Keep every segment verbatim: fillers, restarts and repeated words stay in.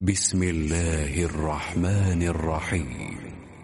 بسم الله الرحمن الرحيم.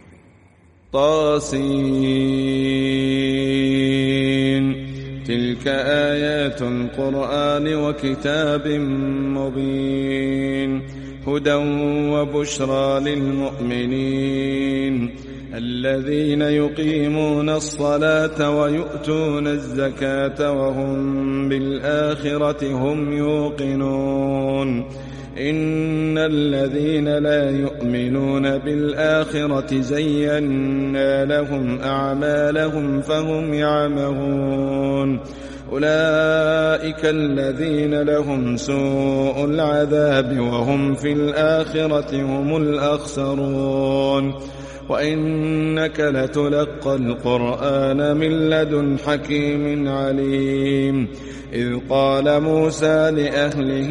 طاسين. تلك آيات القرآن وكتاب مبين، هدى وبشرى للمؤمنين الذين يقيمون الصلاة ويؤتون الزكاة وهم بالآخرة هم يوقنون. إن الذين لا يؤمنون بالآخرة زينا لهم أعمالهم فهم يعمهون. أولئك الذين لهم سوء العذاب وهم في الآخرة هم الأخسرون. وإنك لتلقى القرآن من لدن حكيم عليم. إذ قال موسى لأهله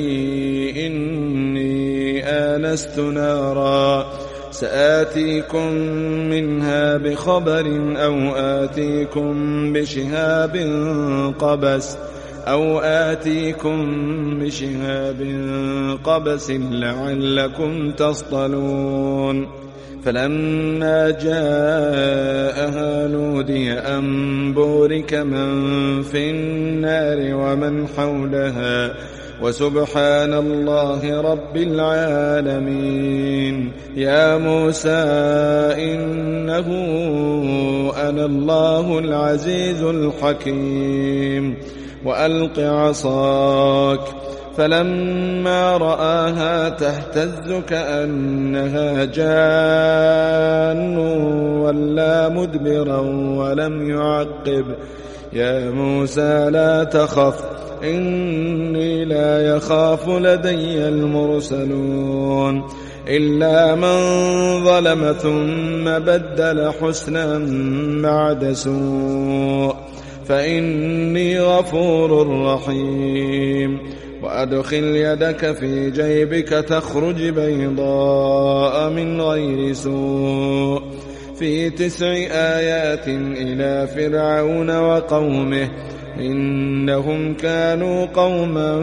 إني آنست نارا سآتيكم منها بخبر أو آتيكم بشهاب قبس أو آتيكم بشهاب قبس لعلكم تصطلون. فلما جاءها نودي أن بورك من في النار ومن حولها وسبحان الله رب العالمين. يا موسى إنه أنا الله العزيز الحكيم. وألق عصاك. فلما رآها تهتز كأنها جان ولا مدبرا ولم يعقب. يا موسى لا تخف إني لا يخاف لدي المرسلون. إلا من ظلم ثم بدل حسنا بعد سوء فإني غفور رحيم. وأدخل يدك في جيبك تخرج بيضاء من غير سوء في تسع آيات إلى فرعون وقومه إنهم كانوا قوما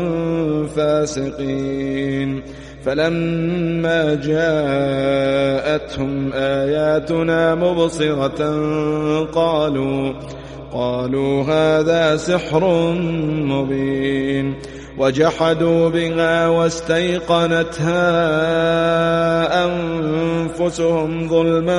فاسقين. فلما جاءتهم آياتنا مبصرة قالوا قالوا هذا سحر مبين. وجحدوا بها واستيقنتها أنفسهم ظلما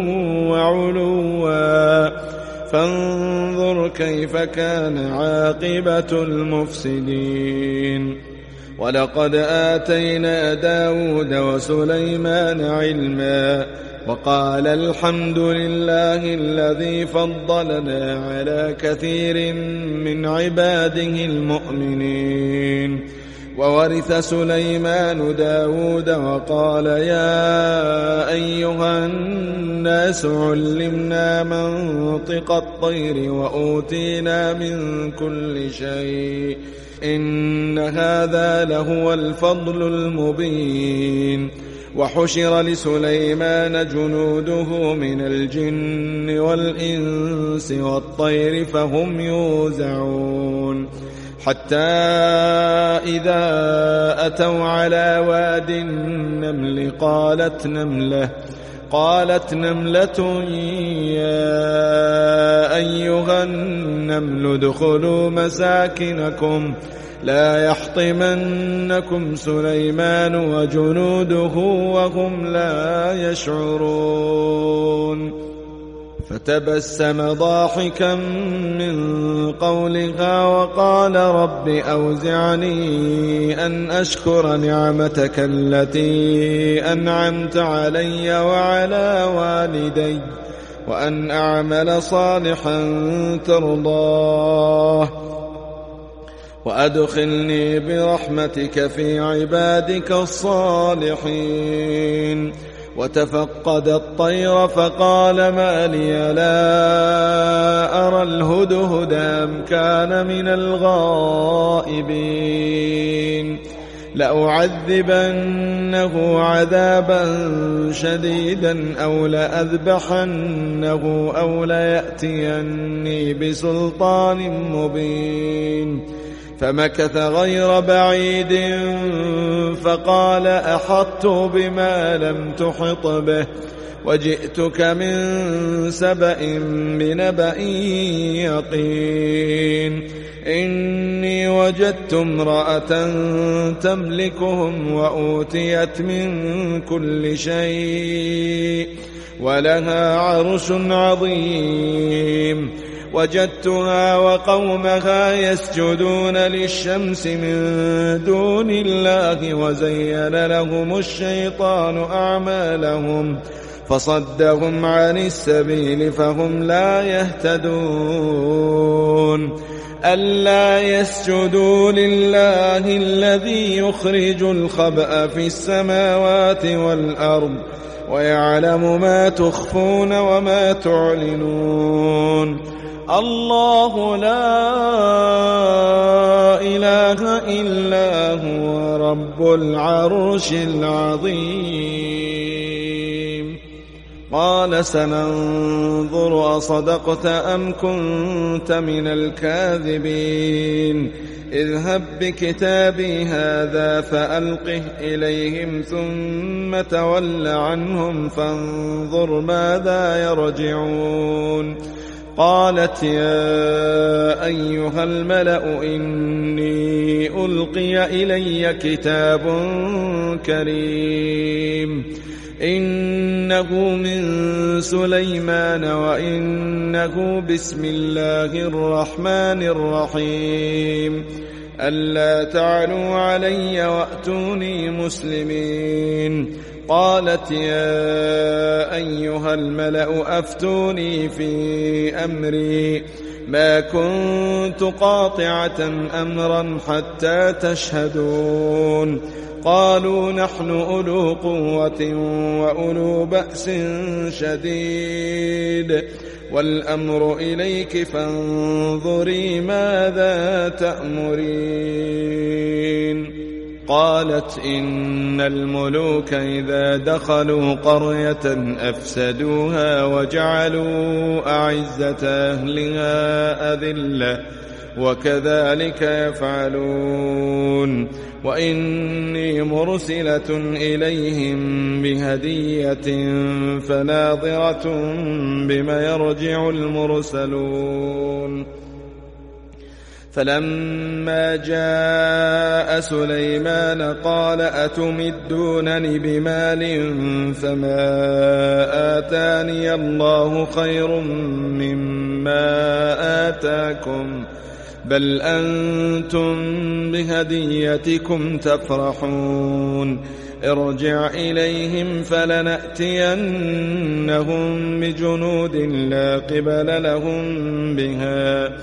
وعلوا فانظر كيف كان عاقبة المفسدين. ولقد آتينا داود وسليمان علما وقال الحمد لله الذي فضلنا على كثير من عباده المؤمنين. وورث سليمان داود وقال يا أيها الناس علمنا منطق الطير وأوتينا من كل شيء إن هذا لهو الفضل المبين. وحشر لسليمان جنوده من الجن والإنس والطير فهم يوزعون. حتى إذا أتوا على واد النمل قالت نملة قالت نملة يا أيها النمل ادخلوا مساكنكم لا يحطمنكم سليمان وجنوده وهم لا يشعرون. فتبسم ضاحكا من قولها وقال رب أوزعني أن أشكر نعمتك التي أنعمت علي وعلى والدي وأن أعمل صالحا ترضاه وأدخلني برحمتك في عبادك الصالحين. وتفقد الطير فقال ما لي لا أرى الهدهد أم كان من الغائبين. لأعذبنه عذابا شديدا أو لأذبحنه أو ليأتيني بسلطان مبين. فمكث غير بعيد فقال أحطت بما لم تحط به وجئتك من سبأ بنبأ يقين إني وجدت امرأة تملكهم وأوتيت من كل شيء ولها عرش عظيم وجدتها وقومها يسجدون للشمس من دون الله وزين لهم الشيطان أعمالهم فصدهم عن السبيل فهم لا يهتدون ألا يسجدوا لله الذي يخرج الخبأ في السماوات والأرض ويعلم ما تخفون وما تعلنون الله لا إله إلا هو رب العرش العظيم قال سننظر أصدقت أم كنت من الكاذبين اذهب بكتابي هذا فألقه إليهم ثم تول عنهم فانظر ماذا يرجعون قالت يا أيها الملأ إني ألقي إلي كتاب كريم إنه من سليمان وإنه بسم الله الرحمن الرحيم ألا تعلوا علي وأتوني مسلمين قالت يا أيها الملأ أفتوني في أمري ما كنت قاطعة أمرا حتى تشهدون قالوا نحن أولو قوة وأولو بأس شديد والأمر إليك فانظري ماذا تأمرين قالت إن الملوك إذا دخلوا قرية أفسدوها وجعلوا أعزة أهلها أذلة وكذلك يفعلون وإني مرسلة إليهم بهدية فناظرة بما يرجع المرسلون فلما جاء سليمان قال أتمدونني بمال فما آتاني الله خير مما آتاكم بل أنتم بهديتكم تفرحون ارجع إليهم فلنأتينهم بجنود لا قبل لهم بها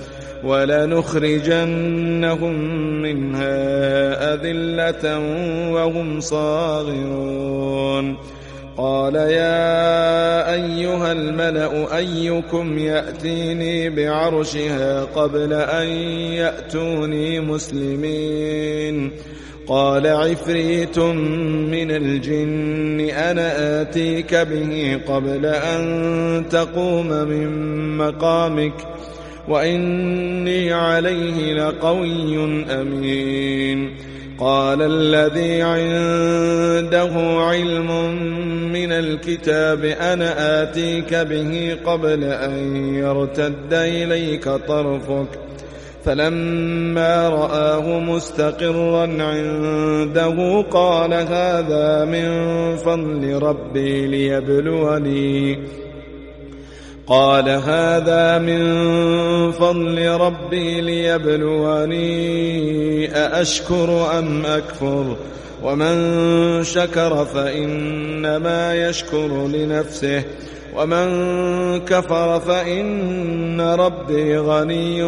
ولنخرجنهم منها أذلة وهم صاغرون قال يا أيها الملأ أيكم يأتيني بعرشها قبل أن يأتوني مسلمين قال عفريت من الجن أنا آتيك به قبل أن تقوم من مقامك وإني عليه لقوي أمين قال الذي عنده علم من الكتاب أنا آتيك به قبل أن يرتد إليك طرفك فلما رآه مستقرا عنده قال هذا من فضل ربي ليبلوني قال هذا من فضل ربي ليبلوني أأشكر أم أكفر ومن شكر فإنما يشكر لنفسه ومن كفر فإن ربي غني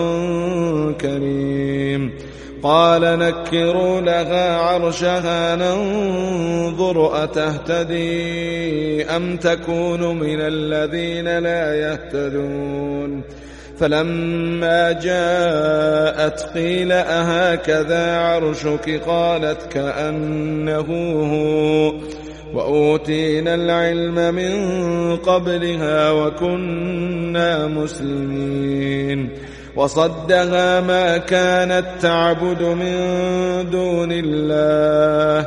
كريم قال نكروا لها عرشها ننظر أتهتدي أم تكون من الذين لا يهتدون فلما جاءت قيل أهكذا عرشك قالت كأنه هو وأوتينا العلم من قبلها وكنا مسلمين وصدها ما كانت تعبد من دون الله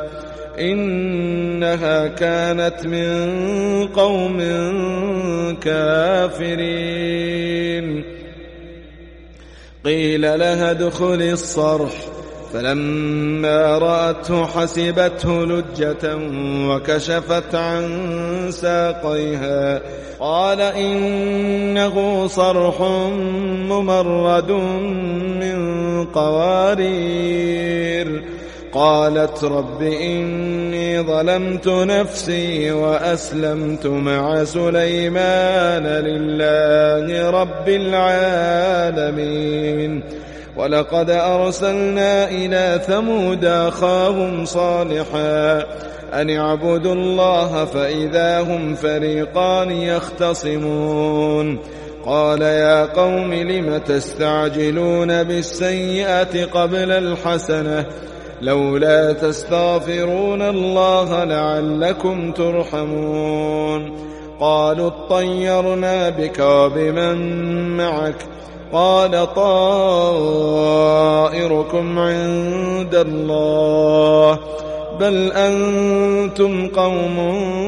إنها كانت من قوم كافرين. قيل لها ادخل الصرح فلما رأته حسبته لجة وكشفت عن ساقيها قال إنه صرح ممرد من قوارير. قالت رب إني ظلمت نفسي وأسلمت مع سليمان لله رب العالمين. ولقد أرسلنا إلى ثمود أخاهم صالحا أن اعبدوا الله فإذا هم فريقان يختصمون. قال يا قوم لم تستعجلون بالسيئة قبل الحسنة لولا تستغفرون الله لعلكم ترحمون. قالوا اطيرنا بك وبمن معك قال طائركم عند الله بل أنتم قوم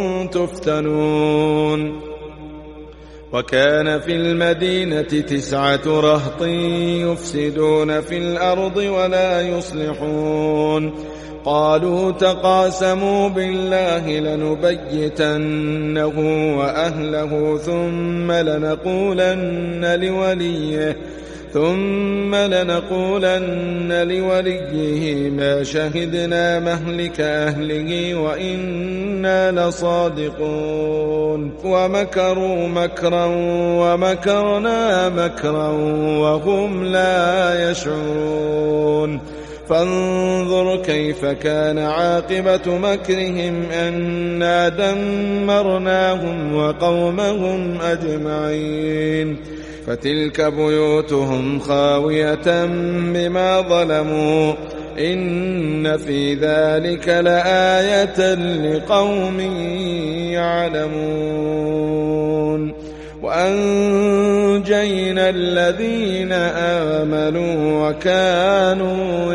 تفتنون. وكان في المدينة تسعة رهط يفسدون في الأرض ولا يصلحون. قالوا تقاسموا بالله لنبيتنه وأهله ثم لنقولن لوليه ثم لنقولن لوليه ما شهدنا مهلك أهله وإنا لصادقون. ومكروا مكرا ومكرنا مكرا وهم لا يشعرون. فانظر كيف كان عاقبة مكرهم أنا دمرناهم وقومهم أجمعين. فتلك بيوتهم خاوية بما ظلموا إن في ذلك لآية لقوم يعلمون. وأنجينا الذين آمنوا وكانوا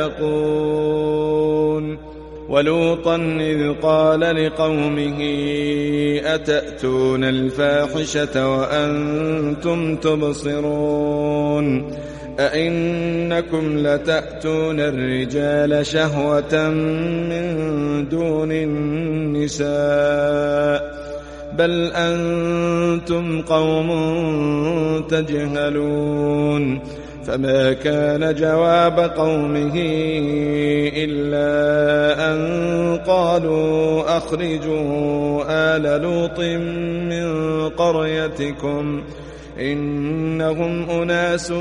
يتقون. ولوطا إذ قال لقومه أتأتون الفاحشة وأنتم تبصرون أئنكم لتأتون الرجال شهوة من دون النساء بل أنتم قوم تجهلون. فما كان جواب قومه إلا أن قالوا أخرجوا آل لوط من قريتكم إنهم أناس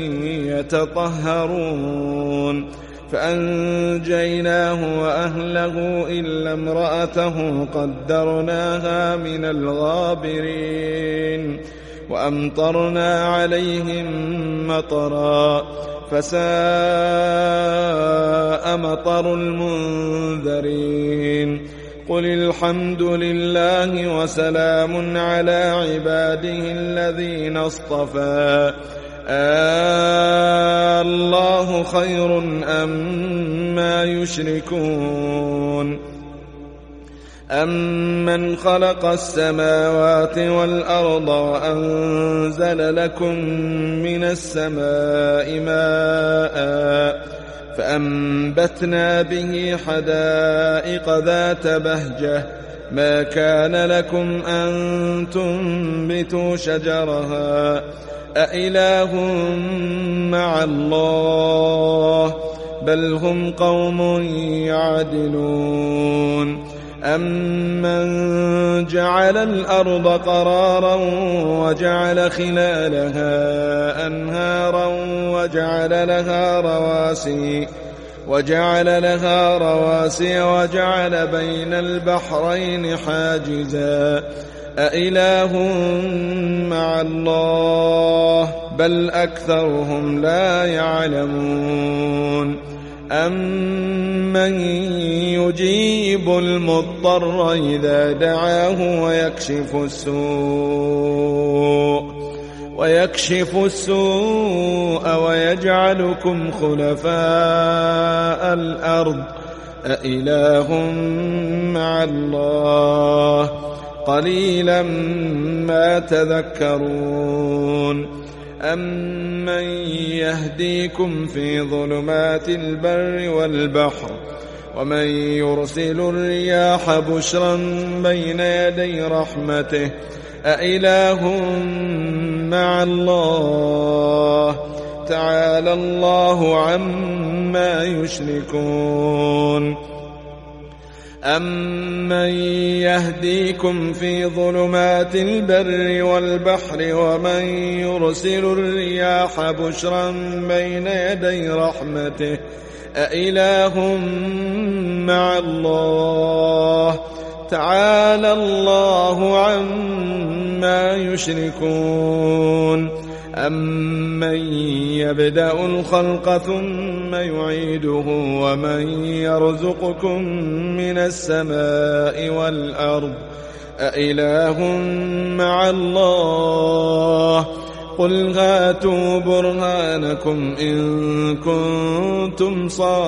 يتطهرون. فأنجيناه وأهله إلا امرأته قدرناها من الغابرين. وأمطرنا عليهم مطرا فساء مطر المنذرين. قل الحمد لله وسلام على عباده الذين اصطفى الله خير أما يشركون. أمن خلق السماوات والأرض وأنزل لكم من السماء ماء فأنبتنا به حدائق ذات بهجة ما كان لكم أن تنبتوا شجرها أإله مع الله بل هم قوم يعدلون. أمن جعل الأرض قرارا وجعل خلالها أنهارا وجعل لها رواسي وجعل لها رواسي وجعل بين البحرين حاجزا أإله مع الله بل أكثرهم لا يعلمون. أمن يجيب المضطر إذا دعاه ويكشف السوء ويكشف السوء ويجعلكم خلفاء الأرض أإله مع الله قليلا ما تذكرون أمن يهديكم في ظلمات البر والبحر ومن يرسل الرياح بشرا بين يدي رحمته أإله مع الله تعالى الله عما يشركون أمن يهديكم في ظلمات البر والبحر ومن يرسل الرياح بشرا بين يدي رحمته أإله مع الله تعالى الله عما يشركون أمن يبدأ الخلق ثم يعيده ومن يرزقكم من السماء والأرض أإله مع الله قل هاتوا برهانكم إن كنتم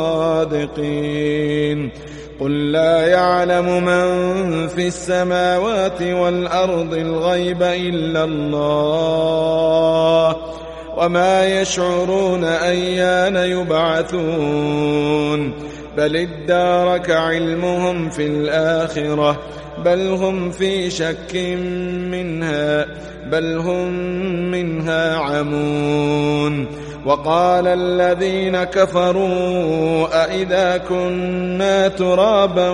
صادقين قل لا يعلم من في السماوات والأرض الغيب إلا الله وما يشعرون أيان يبعثون بل ادارك علمهم في الآخرة بل هم في شك منها بل هم منها عمون وقال الذين كفروا أئذا كنا ترابا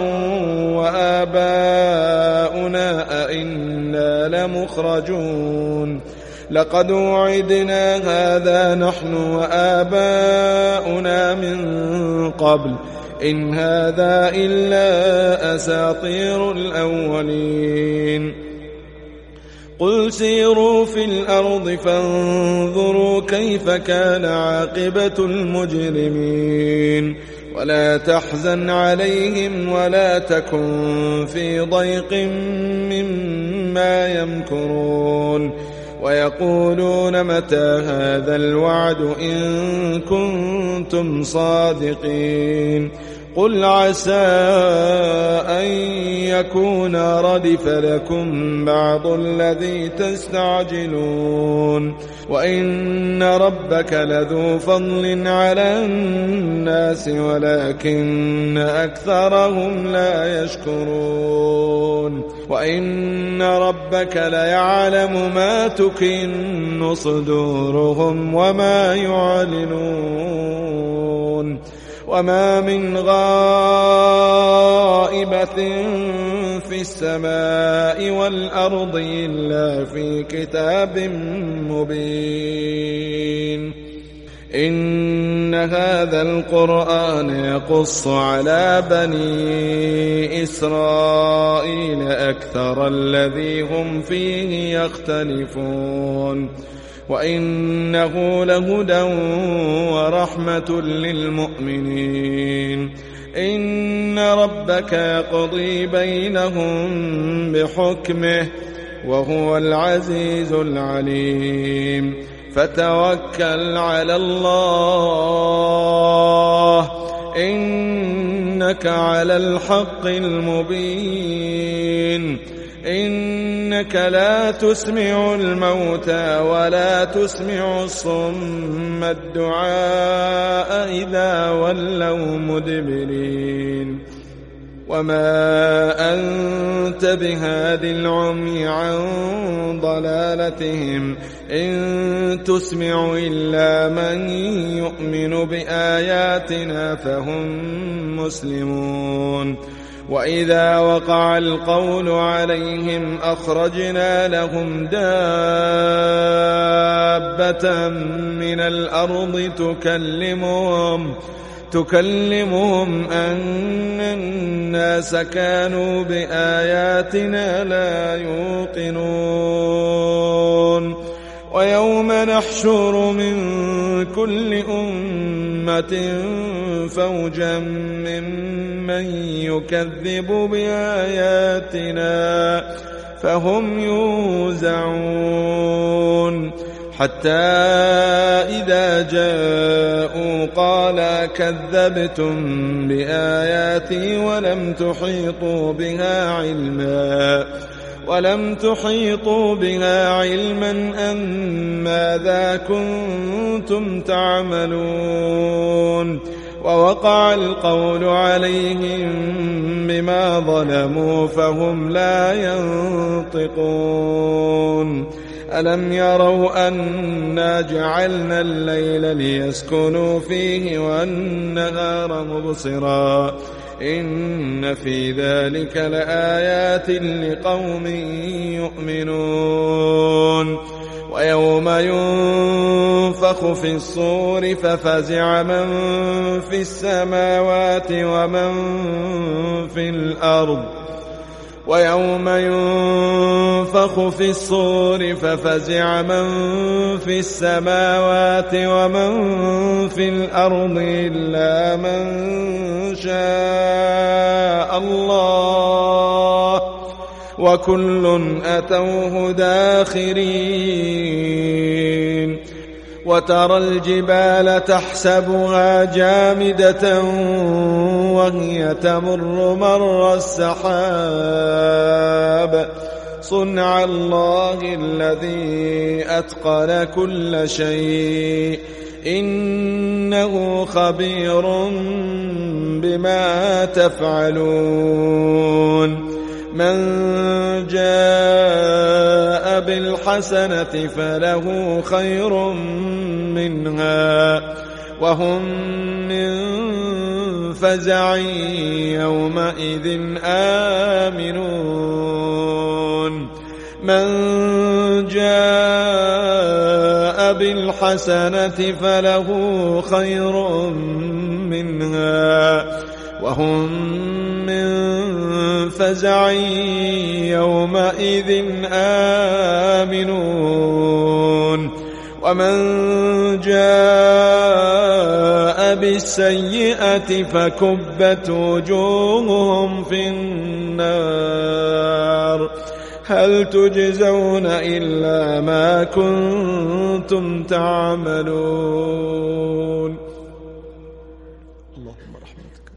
وآباؤنا أئنا لمخرجون لقد وعدنا هذا نحن وآباؤنا من قبل إن هذا إلا أساطير الأولين قل سيروا في الأرض فانظروا كيف كان عاقبة المجرمين ولا تحزن عليهم ولا تكن في ضيق مما يمكرون ويقولون متى هذا الوعد إن كنتم صادقين قل عسى أن يكون ردف لكم بعض الذي تستعجلون وإن ربك لذو فضل على الناس ولكن أكثرهم لا يشكرون وإن ربك ليعلم ما تكن صدورهم وما يعلنون وما من غائبة في السماء والأرض إلا في كتاب مبين إن هذا القرآن يقص على بني إسرائيل أكثر الذي هم فيه يختلفون وإنه لهدى ورحمة للمؤمنين إن ربك يقضي بينهم بحكمه وهو العزيز العليم فتوكل على الله إنك على الحق المبين إنك لا تسمع الموتى ولا تسمع الصم الدعاء إذا ولوا مدبرين وما أنت بهاد العمي عن ضلالتهم إن تسمع إلا من يؤمن بآياتنا فهم مسلمون وإذا وقع القول عليهم أخرجنا لهم دابة من الأرض تكلمهم تكلمهم أن الناس كانوا بآياتنا لا يوقنون ويوم نحشر من كل أمة فوجا ممن يكذب بآياتنا فهم يوزعون حتى إذا جاءوا قال كذبتم بآياتي ولم تحيطوا بها علما ولم تحيطوا بها علما أم ماذا كنتم تعملون ووقع القول عليهم بما ظلموا فهم لا ينطقون ألم يروا أنا جعلنا الليل ليسكنوا فيه والنهار مبصرا إن في ذلك لآيات لقوم يؤمنون ويوم ينفخ في الصور ففزع من في السماوات ومن في الأرض ويوم ينفخ في الصور ففزع من في السماوات ومن في الأرض إلا من شاء الله وكل أتوه داخرين وترى الجبال تحسبها جامدة وهي تمر مر السحاب صنع الله الذي أتقن كل شيء إنه خبير بما تفعلون من جاء بالحسنة فله خير منها وهم من فزع يومئذ آمنون من جاء بالحسنة فله خير منها وهم من فزع يومئذ آمنون ومن جاء بالسيئة فكبت وجوههم في النار هل تجزون إلا ما كنتم تعملون اللهم رحمتك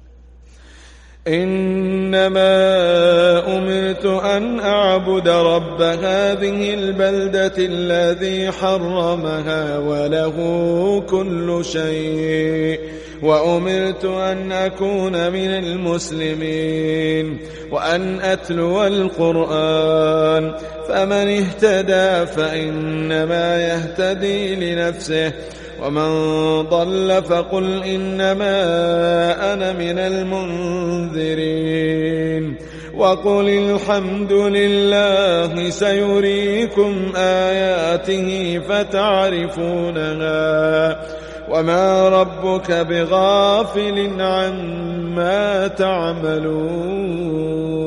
إنما أمرت أن أعبد رب هذه البلدة الذي حرمها وله كل شيء وأمرت أن أكون من المسلمين وأن أتلو القرآن فمن اهتدى فإنما يهتدي لنفسه ومن ضل فقل إنما أنا من المنذرين وقل الحمد لله سيريكم آياته فتعرفونها وما ربك بغافل عما تعملون